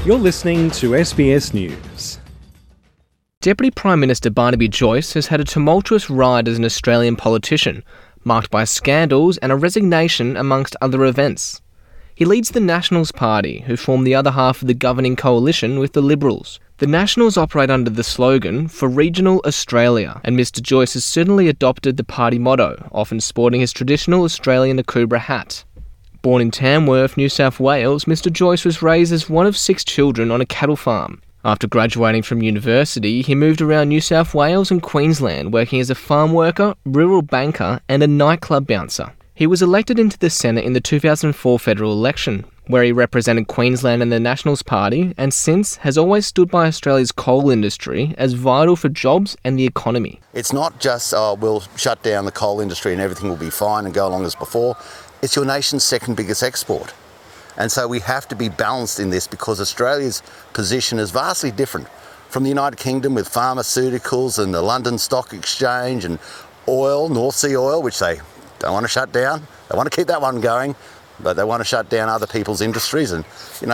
You're listening to SBS News. Deputy Prime Minister Barnaby Joyce has had a tumultuous ride as an Australian politician, marked by scandals and a resignation amongst other events. He leads the Nationals Party, who form the other half of the governing coalition with the Liberals. The Nationals operate under the slogan, "For Regional Australia," and Mr Joyce has certainly adopted the party motto, often sporting his traditional Australian Akubra hat. Born in Tamworth, New South Wales, Mr Joyce was raised as one of 6 children on a cattle farm. After graduating from university, he moved around New South Wales and Queensland, working as a farm worker, rural banker and a nightclub bouncer. He was elected into the Senate in the 2004 federal election, where he represented Queensland and the Nationals Party, and since has always stood by Australia's coal industry as vital for jobs and the economy. It's not just, we'll shut down the coal industry and everything will be fine and go along as before. It's your nation's second biggest export. And so we have to be balanced in this because Australia's position is vastly different from the United Kingdom with pharmaceuticals and the London Stock Exchange and oil, North Sea oil, which they don't want to shut down. They want to keep that one going, but they want to shut down other people's industries. And, we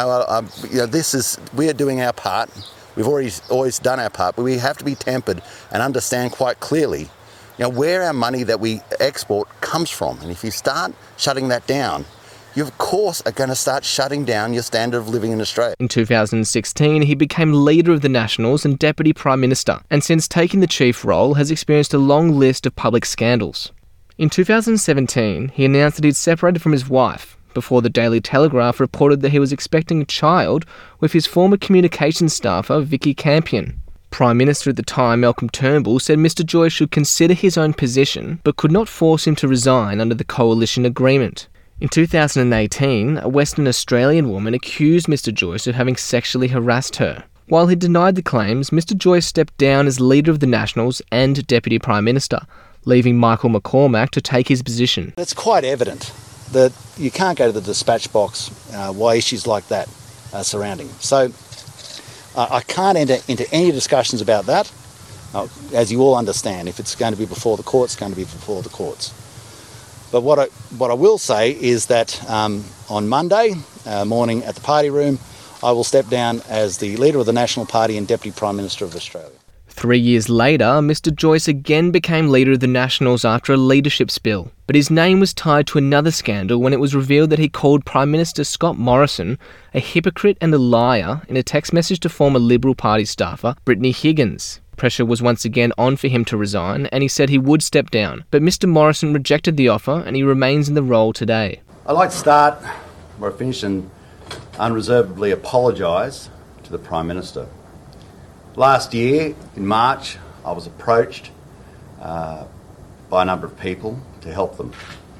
are doing our part. We've always done our part, but we have to be tempered and understand quite clearly where our money that we export comes from. And if you start shutting that down, you of course are going to start shutting down your standard of living in Australia. In 2016, he became leader of the Nationals and Deputy Prime Minister, and since taking the chief role has experienced a long list of public scandals. In 2017, he announced that he'd separated from his wife, before the Daily Telegraph reported that he was expecting a child with his former communications staffer, Vicky Campion. Prime Minister at the time, Malcolm Turnbull, said Mr Joyce should consider his own position, but could not force him to resign under the coalition agreement. In 2018, a Western Australian woman accused Mr Joyce of having sexually harassed her. While he denied the claims, Mr Joyce stepped down as leader of the Nationals and Deputy Prime Minister, leaving Michael McCormack to take his position. It's quite evident that you can't go to the dispatch box why issues like that are surrounding. So I can't enter into any discussions about that. As you all understand, if it's going to be before the courts, it's going to be before the courts. But what I will say is that on Monday morning at the party room, I will step down as the leader of the National Party and Deputy Prime Minister of Australia. 3 years later, Mr Joyce again became leader of the Nationals after a leadership spill, but his name was tied to another scandal when it was revealed that he called Prime Minister Scott Morrison a hypocrite and a liar in a text message to former Liberal Party staffer Brittany Higgins. Pressure was once again on for him to resign, and he said he would step down, but Mr Morrison rejected the offer and he remains in the role today. I'd like to start where I finished and unreservedly apologise to the Prime Minister. Last year, in March, I was approached by a number of people to help them.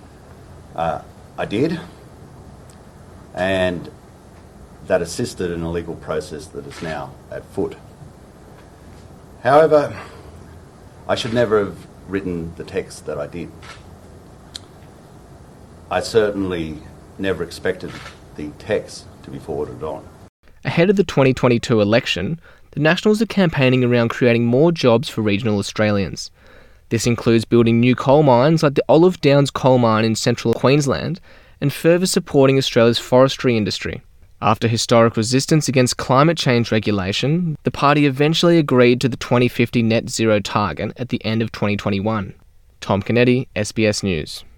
I did, and that assisted in a legal process that is now at foot. However, I should never have written the text that I did. I certainly never expected the text to be forwarded on. Ahead of the 2022 election, the Nationals are campaigning around creating more jobs for regional Australians. This includes building new coal mines like the Olive Downs coal mine in central Queensland and further supporting Australia's forestry industry. After historic resistance against climate change regulation, the party eventually agreed to the 2050 net zero target at the end of 2021. Tom Kennedy, SBS News.